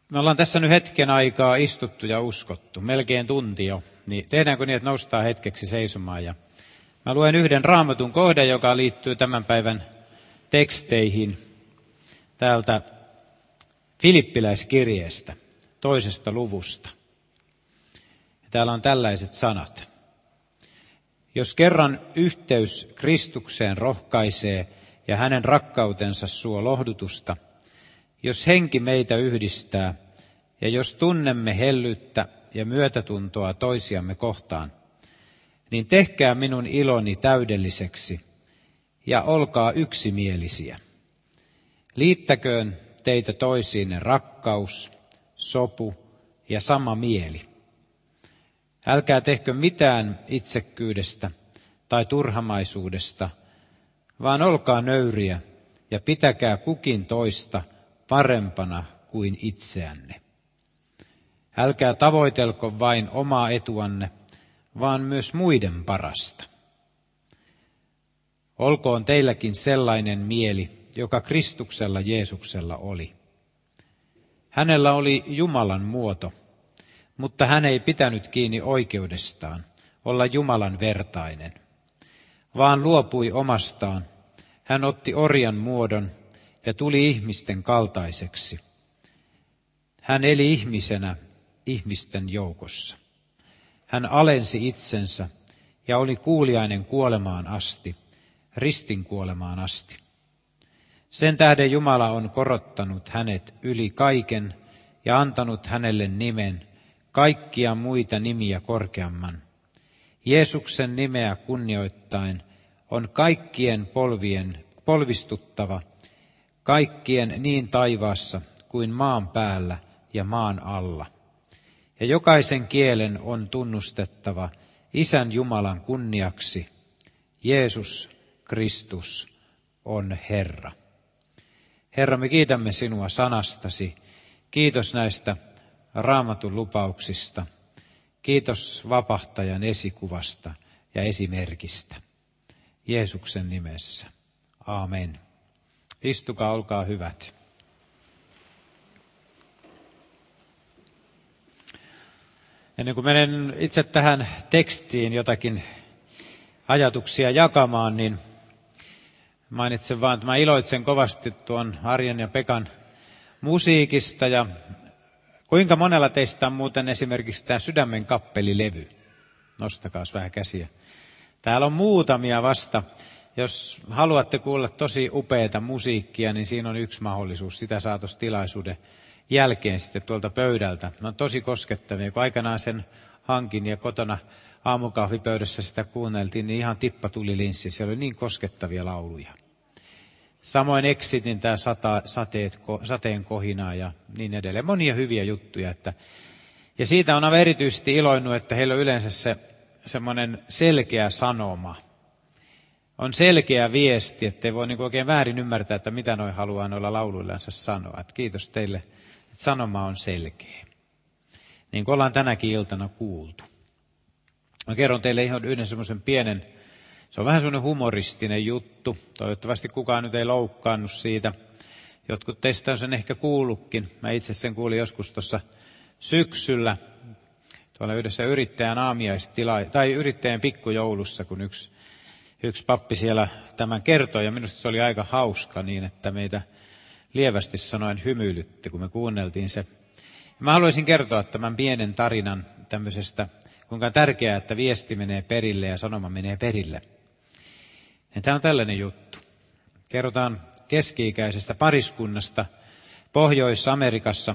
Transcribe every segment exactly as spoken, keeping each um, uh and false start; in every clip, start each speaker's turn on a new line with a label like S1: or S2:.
S1: Me ollaan tässä nyt hetken aikaa istuttu ja uskottu, melkein tunti jo. Niin tehdäänkö niin, että noustaan hetkeksi seisomaan? Ja mä luen yhden Raamatun kohdan, joka liittyy tämän päivän teksteihin täältä Filippiläiskirjeestä, toisesta luvusta. Ja täällä on tällaiset sanat. Jos kerran yhteys Kristukseen rohkaisee ja hänen rakkautensa suo lohdutusta, jos henki meitä yhdistää ja jos tunnemme hellyyttä ja myötätuntoa toisiamme kohtaan, niin tehkää minun iloni täydelliseksi ja olkaa yksimielisiä. Liittäköön teitä toisiinne rakkaus, sopu ja sama mieli. Älkää tehkö mitään itsekkyydestä tai turhamaisuudesta, vaan olkaa nöyriä ja pitäkää kukin toista parempana kuin itseänne. Älkää tavoitelko vain omaa etuanne, vaan myös muiden parasta. Olkoon teilläkin sellainen mieli, joka Kristuksella Jeesuksella oli. Hänellä oli Jumalan muoto, mutta hän ei pitänyt kiinni oikeudestaan olla Jumalan vertainen, vaan luopui omastaan. Hän otti orjan muodon ja tuli ihmisten kaltaiseksi. Hän eli ihmisenä ihmisten joukossa. Hän alensi itsensä ja oli kuuliainen kuolemaan asti, ristin kuolemaan asti. Sen tähden Jumala on korottanut hänet yli kaiken ja antanut hänelle nimen, kaikkia muita nimiä korkeamman. Jeesuksen nimeä kunnioittaen on kaikkien polvien polvistuttava, kaikkien niin taivaassa kuin maan päällä ja maan alla. Ja jokaisen kielen on tunnustettava Isän Jumalan kunniaksi, Jeesus Kristus on Herra. Herra, me kiitämme sinua sanastasi. Kiitos näistä Raamatun lupauksista. Kiitos vapahtajan esikuvasta ja esimerkistä. Jeesuksen nimessä. Aamen. Istukaa, olkaa hyvät. Ennen kuin menen itse tähän tekstiin jotakin ajatuksia jakamaan, niin mainitsen vaan, että mä iloitsen kovasti tuon Arjen ja Pekan musiikista. Ja kuinka monella teistä on muuten esimerkiksi tämä Sydämen kappelilevy? Nostakaas vähän käsiä. Täällä on muutamia vasta. Jos haluatte kuulla tosi upeata musiikkia, niin siinä on yksi mahdollisuus. Sitä saa tuossa tilaisuuden jälkeen sitten tuolta pöydältä. Ne on tosi koskettavia. Kun aikanaan sen hankin ja kotona aamukahvipöydässä sitä kuunneltiin, niin ihan tippa tuli linssi. Siellä oli niin koskettavia lauluja. Samoin Exitin tämä sata, sateet, sateen kohinaa ja niin edelleen. Monia hyviä juttuja. Että, ja siitä on aivan erityisesti iloinnut, että heillä on yleensä se semmoinen selkeä sanoma. On selkeä viesti, ettei voi niin oikein väärin ymmärtää, että mitä noi haluaa noilla lauluillansa sanoa. Että kiitos teille, että sanoma on selkeä. Niin kuin ollaan tänäkin iltana kuultu. Mä kerron teille ihan yhden semmoisen pienen, se on vähän semmoinen humoristinen juttu. Toivottavasti kukaan nyt ei loukkaannut siitä. Jotkut teistä on sen ehkä kuullutkin. Mä itse sen kuulin joskus tuossa syksyllä. Tuolla yhdessä yrittäjän aamiaistila, tai yrittäjän pikkujoulussa, kun yksi, yksi pappi siellä tämän kertoi. Ja minusta se oli aika hauska niin, että meitä lievästi sanoen hymyilytti, kun me kuunneltiin se. Mä haluaisin kertoa tämän pienen tarinan tämmöisestä, kuinka tärkeää, että viesti menee perille ja sanoma menee perille. Ja tämä on tällainen juttu. Kerrotaan keski-ikäisestä pariskunnasta Pohjois-Amerikassa.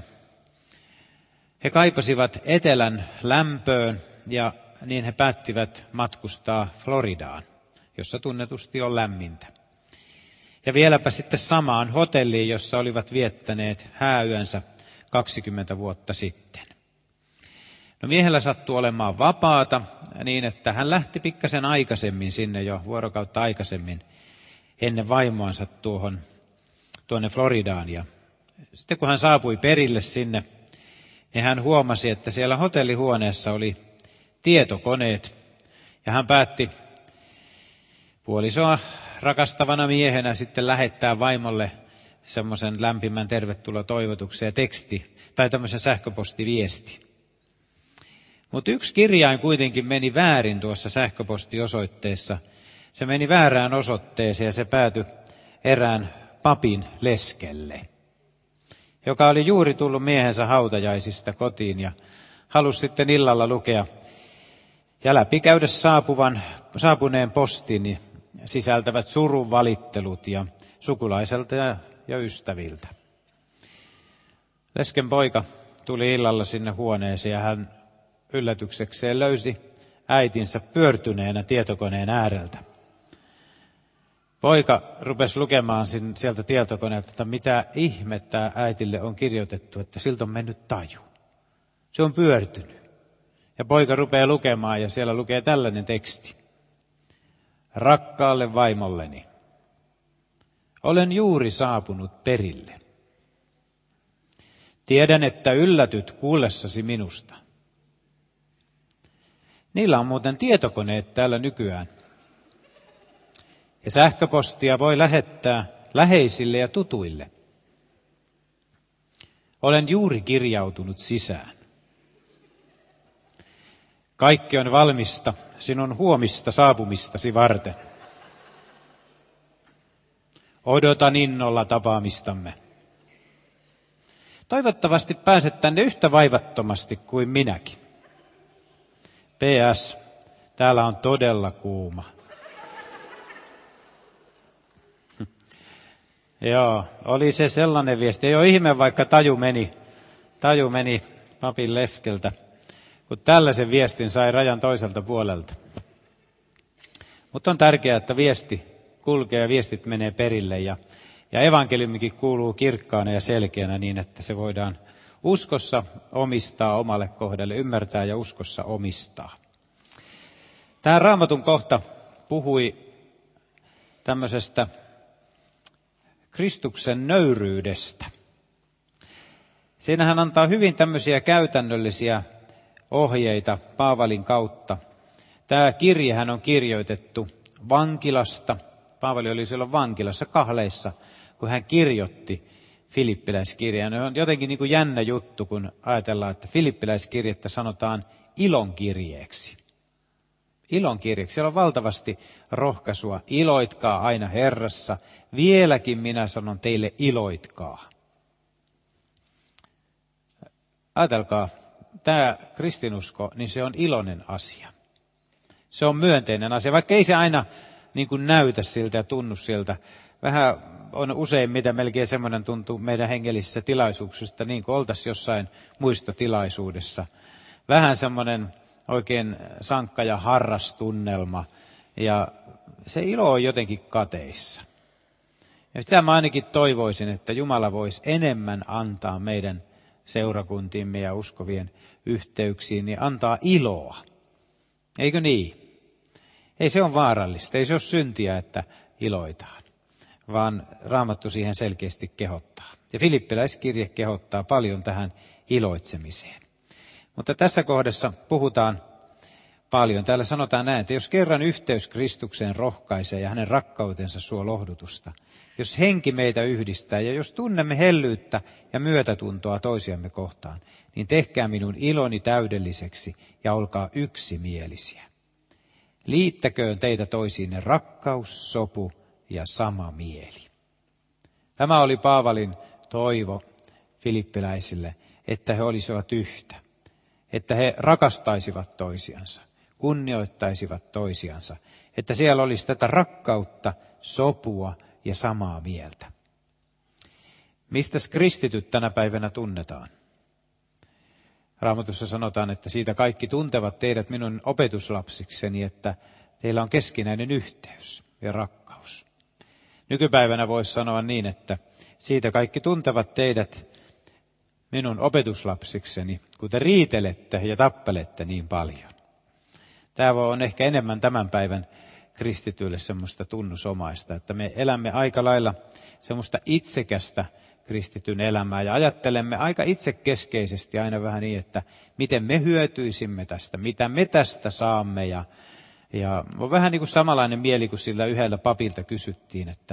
S1: He kaipasivat etelän lämpöön ja niin he päättivät matkustaa Floridaan, jossa tunnetusti on lämmintä. Ja vieläpä sitten samaan hotelliin, jossa olivat viettäneet hääyönsä kaksikymmentä vuotta sitten. No miehellä sattui olemaan vapaata niin, että hän lähti pikkasen aikaisemmin sinne jo vuorokautta aikaisemmin ennen vaimoansa tuohon, tuonne Floridaan. Ja sitten kun hän saapui perille sinne, niin hän huomasi, että siellä hotellihuoneessa oli tietokoneet. Ja hän päätti puolisoa rakastavana miehenä sitten lähettää vaimolle semmoisen lämpimän tervetulotoivotuksen ja teksti tai tämmöisen sähköpostiviesti. Mutta yksi kirjain kuitenkin meni väärin tuossa sähköpostiosoitteessa. Se meni väärään osoitteeseen ja se päätyi erään papin leskelle, joka oli juuri tullut miehensä hautajaisista kotiin ja halusi sitten illalla lukea ja läpikäydä saapuvan, saapuneen postin sisältävät surun valittelut ja sukulaiselta ja, ja ystäviltä. Lesken poika tuli illalla sinne huoneeseen ja hän yllätyksekseen löysi äitinsä pyörtyneenä tietokoneen ääreltä. Poika rupesi lukemaan sieltä tietokoneelta, että mitä ihmettä äitille on kirjoitettu, että siltä on mennyt taju. Se on pyörtynyt. Ja poika rupeaa lukemaan ja siellä lukee tällainen teksti. Rakkaalle vaimolleni, olen juuri saapunut perille. Tiedän, että yllätyt kuullessasi minusta. Niillä on muuten tietokoneet täällä nykyään. Ja sähköpostia voi lähettää läheisille ja tutuille. Olen juuri kirjautunut sisään. Kaikki on valmista sinun huomista saapumistasi varten. Odotan innolla tapaamistamme. Toivottavasti pääset tänne yhtä vaivattomasti kuin minäkin. P S. Täällä on todella kuuma. Joo, oli se sellainen viesti. Ei ole ihme, vaikka taju meni, taju meni papin leskeltä, kun tällaisen viestin sai rajan toiselta puolelta. Mutta on tärkeää, että viesti kulkee ja viestit menee perille ja, ja evankeliumikin kuuluu kirkkaana ja selkeänä niin, että se voidaan uskossa omistaa omalle kohdalle, ymmärtää ja uskossa omistaa. Tämä Raamatun kohta puhui tämmöisestä Kristuksen nöyryydestä. Siinä hän antaa hyvin tämmöisiä käytännöllisiä ohjeita Paavalin kautta. Tämä kirjehän on kirjoitettu vankilasta. Paavali oli silloin vankilassa kahleissa, kun hän kirjoitti Filippiläiskirjeen. On jotenkin niin kuin jännä juttu, kun ajatellaan, että Filippiläiskirjettä sanotaan ilonkirjeeksi. Ilonkirjeeksi. Siellä on valtavasti rohkaisua. Iloitkaa aina Herrassa. Vieläkin minä sanon teille iloitkaa. Ajatelkaa, tämä kristinusko, niin se on iloinen asia. Se on myönteinen asia, vaikka ei se aina niin kuin näytä siltä ja tunnu siltä. Vähän on usein, mitä melkein semmoinen tuntuu meidän hengellisissä tilaisuuksissa, niin kuin oltaisiin jossain muistotilaisuudessa. Vähän semmoinen oikein sankka ja harras tunnelma, ja se ilo on jotenkin kateissa. Ja sitä mä ainakin toivoisin, että Jumala voisi enemmän antaa meidän seurakuntiimme ja uskovien yhteyksiin, niin antaa iloa. Eikö niin? Ei se ole vaarallista, ei se ole syntiä, että iloitaan, vaan Raamattu siihen selkeästi kehottaa. Ja Filippiläiskirje kehottaa paljon tähän iloitsemiseen. Mutta tässä kohdassa puhutaan paljon. Täällä sanotaan näin, että jos kerran yhteys Kristukseen rohkaisee ja hänen rakkautensa suo lohdutusta, jos henki meitä yhdistää ja jos tunnemme hellyyttä ja myötätuntoa toisiamme kohtaan, niin tehkää minun iloni täydelliseksi ja olkaa yksimielisiä. Liittäköön teitä toisiinne rakkaus, sopu ja sama mieli. Tämä oli Paavalin toivo filippiläisille, että he olisivat yhtä, että he rakastaisivat toisiansa, kunnioittaisivat toisiansa, että siellä olisi tätä rakkautta, sopua ja samaa mieltä. Mistäs kristityt tänä päivänä tunnetaan? Raamatussa sanotaan, että siitä kaikki tuntevat teidät minun opetuslapsikseni, että teillä on keskinäinen yhteys ja rakkaus. Nykypäivänä voisi sanoa niin, että siitä kaikki tuntevat teidät minun opetuslapsikseni, kun te riitelette ja tappelette niin paljon. Tämä on ehkä enemmän tämän päivän kristityille semmoista tunnusomaista, että me elämme aika lailla semmoista itsekästä kristityn elämää ja ajattelemme aika itsekeskeisesti aina vähän niin, että miten me hyötyisimme tästä, mitä me tästä saamme. Ja, ja on vähän niin kuin samanlainen mieli, kun sillä yhdellä papilta kysyttiin, että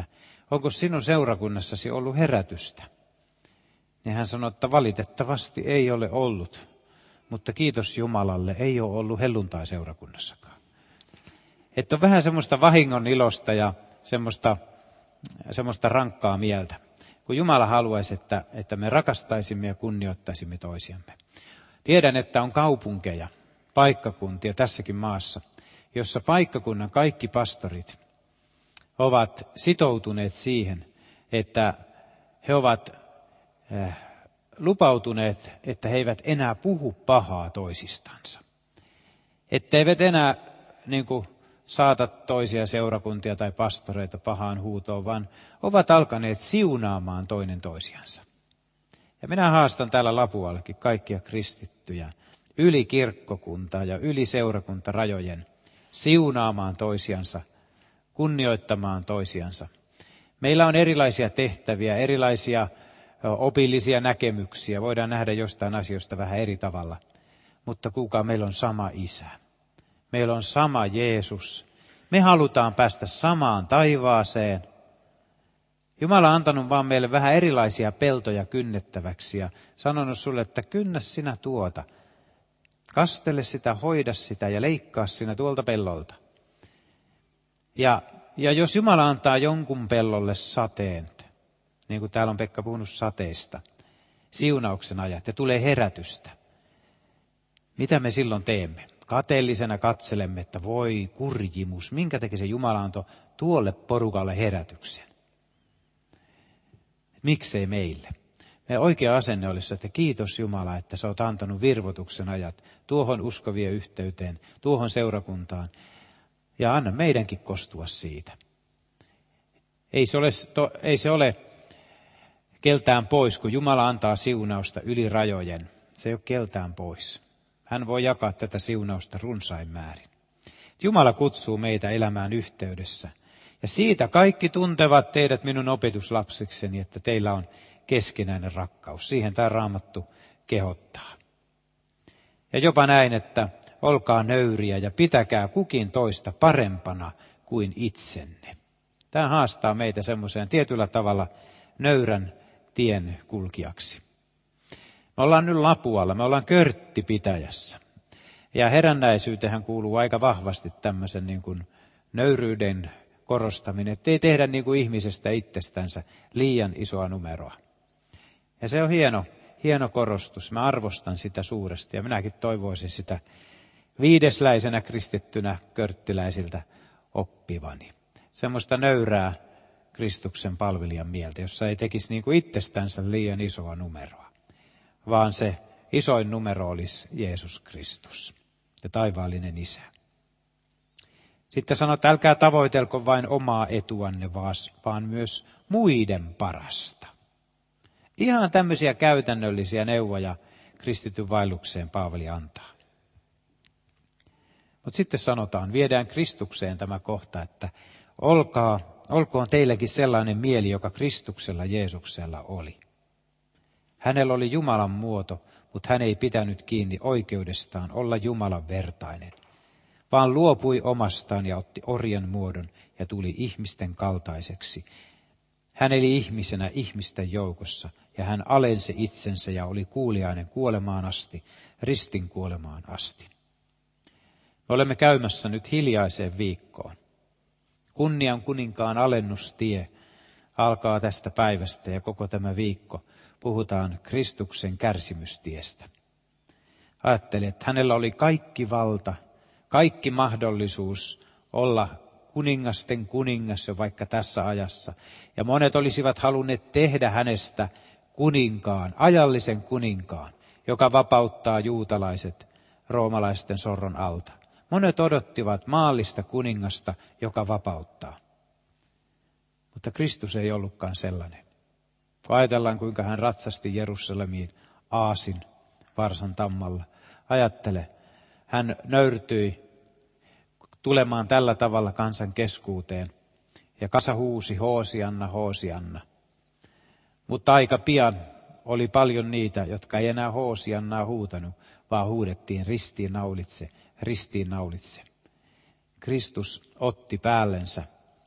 S1: onko sinun seurakunnassasi ollut herätystä? Niin hän sanoi, että valitettavasti ei ole ollut, mutta kiitos Jumalalle, ei ole ollut helluntai-seurakunnassakaan. Että on vähän semmoista vahingon ilosta ja semmoista, semmoista rankkaa mieltä, kun Jumala haluaisi, että, että me rakastaisimme ja kunnioittaisimme toisiamme. Tiedän, että on kaupunkeja, paikkakuntia tässäkin maassa, jossa paikkakunnan kaikki pastorit ovat sitoutuneet siihen, että he ovat äh, lupautuneet, että he eivät enää puhu pahaa toisistansa. Että eivät enää niin kuin, saata toisia seurakuntia tai pastoreita pahaan huutoon, vaan ovat alkaneet siunaamaan toinen toisiansa. Ja minä haastan täällä Lapuallakin kaikkia kristittyjä yli kirkkokuntaa ja yli seurakuntarajojen siunaamaan toisiansa, kunnioittamaan toisiansa. Meillä on erilaisia tehtäviä, erilaisia opillisia näkemyksiä. Voidaan nähdä jostain asioista vähän eri tavalla. Mutta kuulkaa, meillä on sama Isä. Meillä on sama Jeesus. Me halutaan päästä samaan taivaaseen. Jumala on antanut vaan meille vähän erilaisia peltoja kynnettäväksi ja sanonut sulle, että kynnä sinä tuota. Kastele sitä, hoida sitä ja leikkaa sinä tuolta pellolta. Ja, ja jos Jumala antaa jonkun pellolle sateen, niin kuin täällä on Pekka puhunut sateista, siunauksen ajat ja tulee herätystä, mitä me silloin teemme? Kateellisena katselemme, että voi kurjimus, minkä teki se Jumala antoi tuolle porukalle herätyksen. Miksei meille? Meidän oikea asenne olisi, että kiitos Jumala, että sä oot antanut virvotuksen ajat tuohon uskovien yhteyteen, tuohon seurakuntaan. Ja anna meidänkin kostua siitä. Ei se ole, to, ei se ole keltään pois, kun Jumala antaa siunausta yli rajojen. Se ei ole keltään pois. Hän voi jakaa tätä siunausta runsain määrin. Jumala kutsuu meitä elämään yhteydessä. Ja siitä kaikki tuntevat teidät minun opetuslapsikseni, että teillä on keskinäinen rakkaus. Siihen tämä Raamattu kehottaa. Ja jopa näin, että olkaa nöyriä ja pitäkää kukin toista parempana kuin itsenne. Tämä haastaa meitä semmoiseen tietyllä tavalla nöyrän tien kulkijaksi. Me ollaan nyt Lapualla, me ollaan Körttipitäjässä. Ja herännäisyyteen kuuluu aika vahvasti tämmöisen niin kuin nöyryyden korostaminen, ettei tehdä niin kuin ihmisestä itsestänsä liian isoa numeroa. Ja se on hieno, hieno korostus. Mä arvostan sitä suuresti ja minäkin toivoisin sitä viidesläisenä kristittynä körttiläisiltä oppivani. Semmoista nöyrää Kristuksen palvelijan mieltä, jossa ei tekisi niin kuin itsestänsä liian isoa numeroa, vaan se isoin numero olisi Jeesus Kristus ja taivaallinen Isä. Sitten sanoo, että älkää tavoitelko vain omaa etuanne, vaan myös muiden parasta. Ihan tämmöisiä käytännöllisiä neuvoja kristityn vaellukseen Paavali antaa. Mutta sitten sanotaan, viedään Kristukseen tämä kohta, että olkaa, olkoon teilläkin sellainen mieli, joka Kristuksella Jeesuksella oli. Hänellä oli Jumalan muoto, mutta hän ei pitänyt kiinni oikeudestaan olla Jumalan vertainen, vaan luopui omastaan ja otti orjan muodon ja tuli ihmisten kaltaiseksi. Hän eli ihmisenä ihmisten joukossa ja hän alensi itsensä ja oli kuuliainen kuolemaan asti, ristin kuolemaan asti. Me olemme käymässä nyt hiljaiseen viikkoon. Kunnian kuninkaan alennustie alkaa tästä päivästä ja koko tämä viikko puhutaan Kristuksen kärsimystiestä. Ajattelin, että hänellä oli kaikki valta, kaikki mahdollisuus olla kuningasten kuningas jo vaikka tässä ajassa. Ja monet olisivat halunneet tehdä hänestä kuninkaan, ajallisen kuninkaan, joka vapauttaa juutalaiset roomalaisten sorron alta. Monet odottivat maallista kuningasta, joka vapauttaa. Mutta Kristus ei ollutkaan sellainen. Kun ajatellaan, kuinka hän ratsasti Jerusalemiin aasin varsan tammalla. Ajattele, hän nöyrtyi tulemaan tällä tavalla kansan keskuuteen. Ja kansa huusi, Hoosianna, Hoosianna. Mutta aika pian oli paljon niitä, jotka ei enää Hoosiannaa huutanut, vaan huudettiin ristiin naulitse, ristiin naulitse. Kristus otti päällensä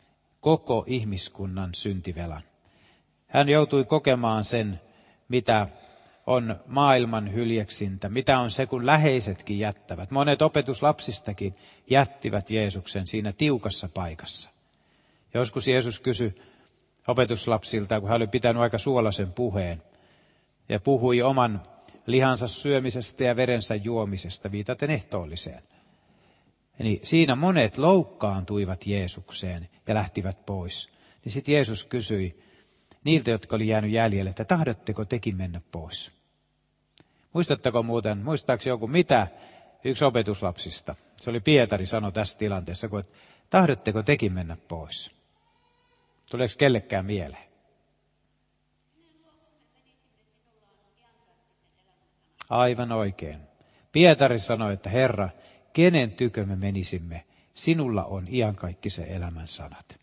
S1: koko ihmiskunnan syntivelan. Hän joutui kokemaan sen, mitä on maailman hyljeksintä, mitä on se, kun läheisetkin jättävät. Monet opetuslapsistakin jättivät Jeesuksen siinä tiukassa paikassa. Joskus Jeesus kysyi opetuslapsilta, kun hän oli pitänyt aika suolaisen puheen, ja puhui oman lihansa syömisestä ja verensä juomisesta, viitaten ehtoolliseen. Niin siinä monet loukkaantuivat Jeesukseen ja lähtivät pois. Niin sitten Jeesus kysyi niiltä, jotka oli jäänyt jäljelle, että tahdotteko tekin mennä pois? Muistatteko muuten, muistaako joku mitä yksi opetuslapsista, se oli Pietari, sanoi tässä tilanteessa, kun että tahdotteko tekin mennä pois? Tuleeko kellekään mieleen? Aivan oikein. Pietari sanoi, että Herra, kenen tykö me menisimme? Sinulla on iankaikkisen elämän sanat.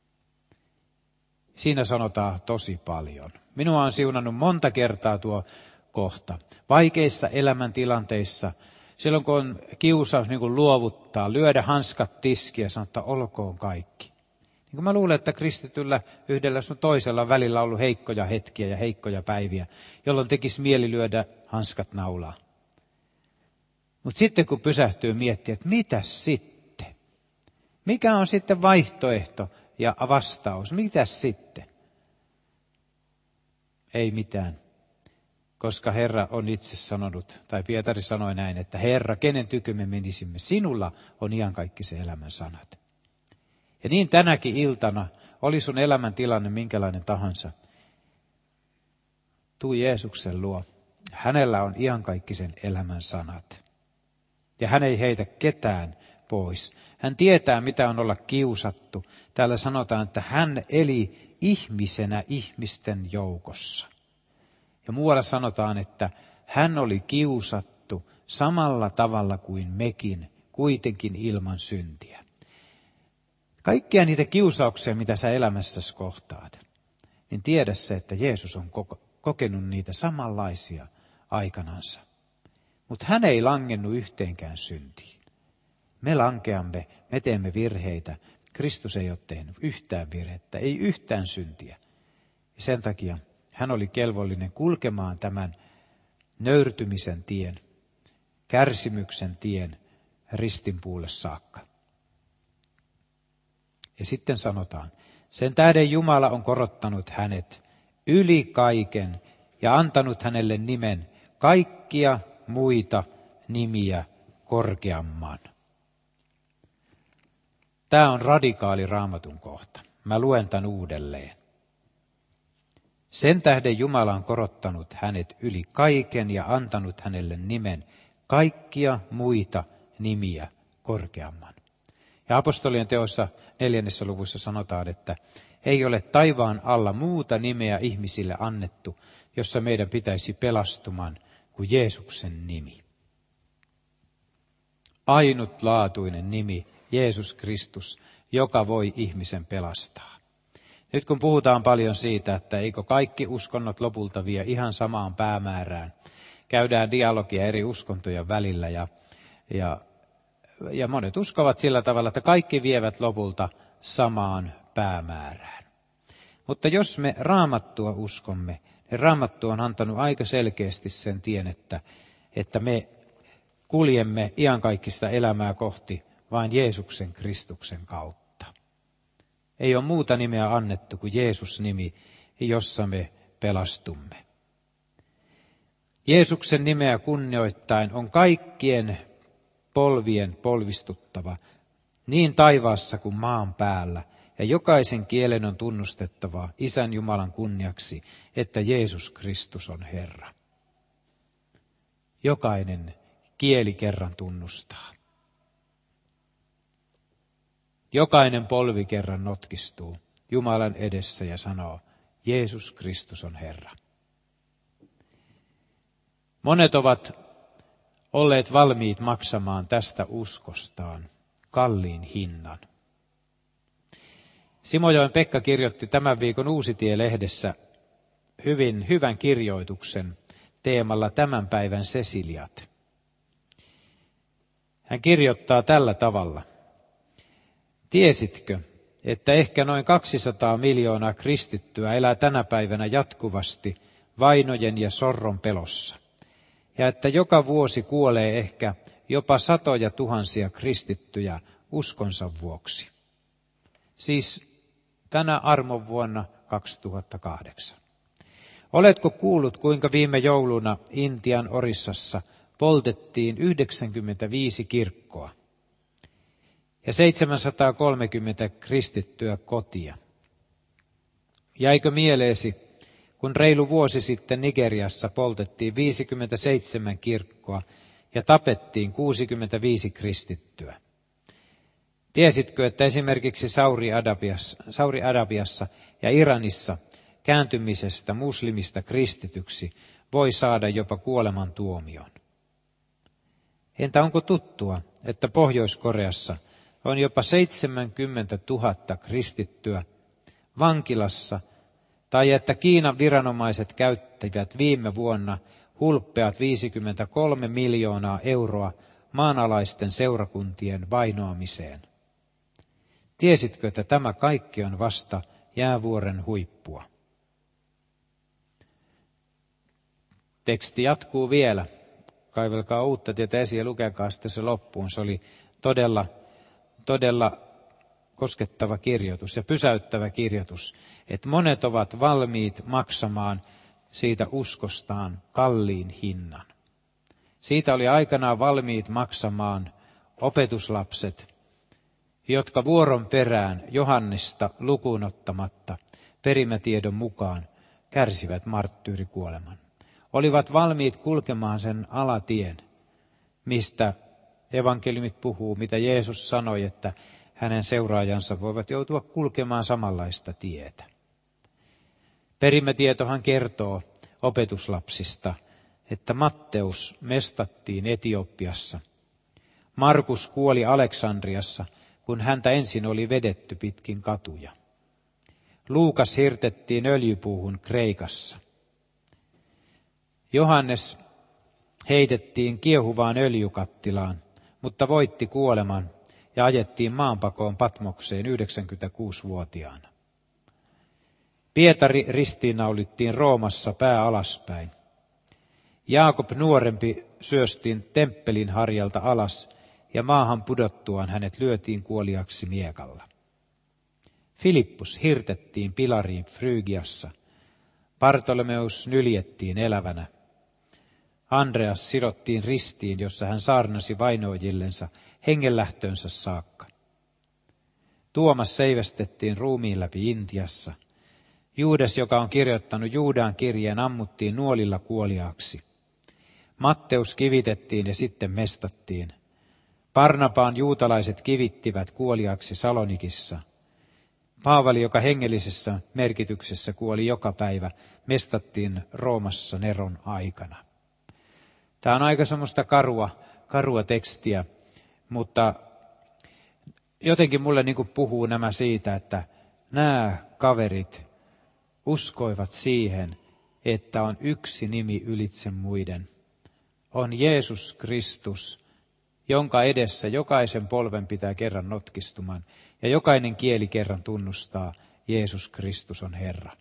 S1: Siinä sanotaan tosi paljon. Minua on siunannut monta kertaa tuo kohta. Vaikeissa elämäntilanteissa, silloin kun on kiusaus niin kuin luovuttaa, lyödä hanskat tiskiä ja sanoa, että olkoon kaikki. Niin kuin mä luulen, että kristityllä yhdellä sun toisella välillä on ollut heikkoja hetkiä ja heikkoja päiviä, jolloin tekisi mieli lyödä hanskat naulaa. Mutta sitten kun pysähtyy miettiä, että mitä sitten? Mikä on sitten vaihtoehto ja vastaus? Mitä sitten? Ei mitään, koska Herra on itse sanonut, tai Pietari sanoi näin, että Herra, kenen tykö me menisimme? Sinulla on iankaikkisen elämän sanat. Ja niin tänäkin iltana, oli sun elämäntilanne minkälainen tahansa, tuu Jeesuksen luo. Hänellä on iankaikkisen elämän sanat. Ja hän ei heitä ketään pois. Hän tietää, mitä on olla kiusattu. Täällä sanotaan, että hän eli ihmisenä ihmisten joukossa. Ja muualla sanotaan, että hän oli kiusattu samalla tavalla kuin mekin, kuitenkin ilman syntiä. Kaikkia niitä kiusauksia, mitä sä elämässäsi kohtaat, niin tiedä se, että Jeesus on kokenut niitä samanlaisia aikanansa. Mutta hän ei langennut yhteenkään syntiin. Me lankeamme, me teemme virheitä. Kristus ei ole tehnyt yhtään virhettä, ei yhtään syntiä. Ja sen takia hän oli kelvollinen kulkemaan tämän nöyrtymisen tien, kärsimyksen tien ristinpuulle saakka. Ja sitten sanotaan, sen tähden Jumala on korottanut hänet yli kaiken ja antanut hänelle nimen kaikkia muita nimiä korkeamman. Tämä on radikaali Raamatun kohta. Mä luen tämän uudelleen. Sen tähden Jumala on korottanut hänet yli kaiken ja antanut hänelle nimen kaikkia muita nimiä korkeamman. Ja apostolien teoissa neljännessä luvussa sanotaan, että ei ole taivaan alla muuta nimeä ihmisille annettu, jossa meidän pitäisi pelastumaan kuin Jeesuksen nimi. Ainutlaatuinen nimi, Jeesus Kristus, joka voi ihmisen pelastaa. Nyt kun puhutaan paljon siitä, että eikö kaikki uskonnot lopulta vie ihan samaan päämäärään, käydään dialogia eri uskontojen välillä ja, ja, ja monet uskovat sillä tavalla, että kaikki vievät lopulta samaan päämäärään. Mutta jos me Raamattua uskomme, niin Raamattu on antanut aika selkeästi sen tien, että, että me kuljemme iankaikkista elämää kohti vain Jeesuksen Kristuksen kautta. Ei ole muuta nimeä annettu kuin Jeesus-nimi, jossa me pelastumme. Jeesuksen nimeä kunnioittain on kaikkien polvien polvistuttava, niin taivaassa kuin maan päällä, ja jokaisen kielen on tunnustettava Isän Jumalan kunniaksi, että Jeesus Kristus on Herra. Jokainen kieli kerran tunnustaa. Jokainen polvi kerran notkistuu Jumalan edessä ja sanoo, Jeesus Kristus on Herra. Monet ovat olleet valmiit maksamaan tästä uskostaan kalliin hinnan. Simojoen Pekka kirjoitti tämän viikon Uusitie-lehdessä hyvin hyvän kirjoituksen teemalla tämän päivän Ceciliat. Hän kirjoittaa tällä tavalla. Tiesitkö, että ehkä noin kaksisataa miljoonaa kristittyä elää tänä päivänä jatkuvasti vainojen ja sorron pelossa, ja että joka vuosi kuolee ehkä jopa satoja tuhansia kristittyjä uskonsa vuoksi. Siis tänä armon vuonna kaksituhattakahdeksan. Oletko kuullut, kuinka viime jouluna Intian Orissassa poltettiin yhdeksänkymmentäviisi kirkkoa ja seitsemänsataakolmekymmentä kristittyä kotia? Jäikö mieleesi, kun reilu vuosi sitten Nigeriassa poltettiin viisikymmentäseitsemän kirkkoa ja tapettiin kuusikymmentäviisi kristittyä? Tiesitkö, että esimerkiksi Saudi-Arabiassa, Saudi-Arabiassa ja Iranissa kääntymisestä muslimista kristityksi voi saada jopa kuolemantuomion? Entä onko tuttua, että Pohjois-Koreassa on jopa seitsemänkymmentätuhatta kristittyä vankilassa, tai että Kiinan viranomaiset käyttivät viime vuonna hulppeat viisikymmentäkolme miljoonaa euroa maanalaisten seurakuntien vainoamiseen? Tiesitkö, että tämä kaikki on vasta jäävuoren huippua? Teksti jatkuu vielä. Kaivelkaa uutta tietä esiin ja lukekaa sitten se loppuun. Se oli todella, todella koskettava kirjoitus ja pysäyttävä kirjoitus, että monet ovat valmiit maksamaan siitä uskostaan kalliin hinnan. Siitä oli aikanaan valmiit maksamaan opetuslapset, jotka vuoron perään Johannesta lukuun ottamatta perimätiedon mukaan kärsivät marttyyrikuoleman. Olivat valmiit kulkemaan sen alatien, mistä evankeliumit puhuu, mitä Jeesus sanoi, että hänen seuraajansa voivat joutua kulkemaan samanlaista tietä. Perimätietohan kertoo opetuslapsista, että Matteus mestattiin Etiopiassa. Markus kuoli Aleksandriassa, kun häntä ensin oli vedetty pitkin katuja. Luukas hirtettiin öljypuuhun Kreikassa. Johannes heitettiin kiehuvaan öljykattilaan, mutta voitti kuoleman ja ajettiin maanpakoon Patmokseen yhdeksänkymmentäkuusivuotiaana. Pietari ristiinnaulittiin Roomassa pää alaspäin. Jaakob nuorempi syöstiin temppelin harjalta alas ja maahan pudottuaan hänet lyötiin kuoliaksi miekalla. Filippus hirtettiin pilariin Frygiassa. Bartolomeus nyljettiin elävänä. Andreas sidottiin ristiin, jossa hän saarnasi vainoajillensa hengenlähtöönsä saakka. Tuomas seivästettiin ruumiin läpi Intiassa. Juudas, joka on kirjoittanut Juudan kirjeen, ammuttiin nuolilla kuoliaaksi. Matteus kivitettiin ja sitten mestattiin. Barnabaan juutalaiset kivittivät kuoliaaksi Salonikissa. Paavali, joka hengellisessä merkityksessä kuoli joka päivä, mestattiin Roomassa Neron aikana. Tämä on aika semmoista karua, karua tekstiä, mutta jotenkin mulle niin kuin puhuu nämä siitä, että nämä kaverit uskoivat siihen, että on yksi nimi ylitse muiden. On Jeesus Kristus, jonka edessä jokaisen polven pitää kerran notkistumaan ja jokainen kieli kerran tunnustaa, Jeesus Kristus on Herra.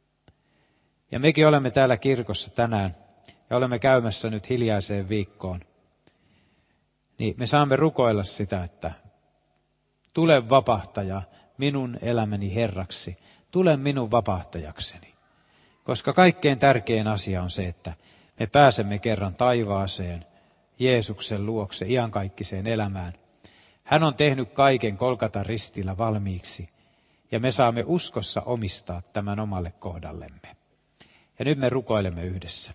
S1: Ja mekin olemme täällä kirkossa tänään ja olemme käymässä nyt hiljaiseen viikkoon. Niin me saamme rukoilla sitä, että tule vapahtaja minun elämäni Herraksi, tule minun vapahtajakseni. Koska kaikkein tärkein asia on se, että me pääsemme kerran taivaaseen, Jeesuksen luokse, iankaikkiseen elämään. Hän on tehnyt kaiken Golgatan ristillä valmiiksi, ja me saamme uskossa omistaa tämän omalle kohdallemme. Ja nyt me rukoilemme yhdessä.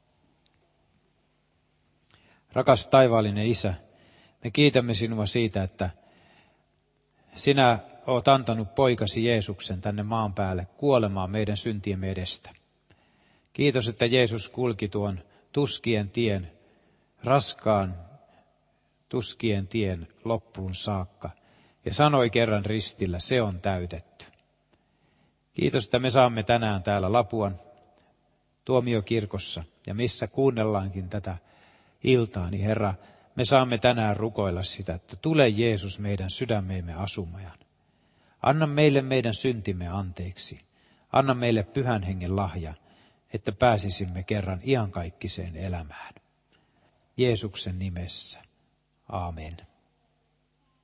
S1: Rakas taivaallinen Isä, me kiitämme sinua siitä, että sinä oot antanut poikasi Jeesuksen tänne maan päälle kuolemaan meidän syntiemme edestä. Kiitos, että Jeesus kulki tuon tuskien tien, raskaan tuskien tien loppuun saakka ja sanoi kerran ristillä, se on täytetty. Kiitos, että me saamme tänään täällä Lapuan tuomiokirkossa ja missä kuunnellaankin tätä iltaa, niin Herra, me saamme tänään rukoilla sitä, että tule Jeesus meidän sydämeemme asumaan. Anna meille meidän syntimme anteeksi. Anna meille Pyhän Hengen lahja, että pääsisimme kerran iankaikkiseen elämään. Jeesuksen nimessä. Aamen.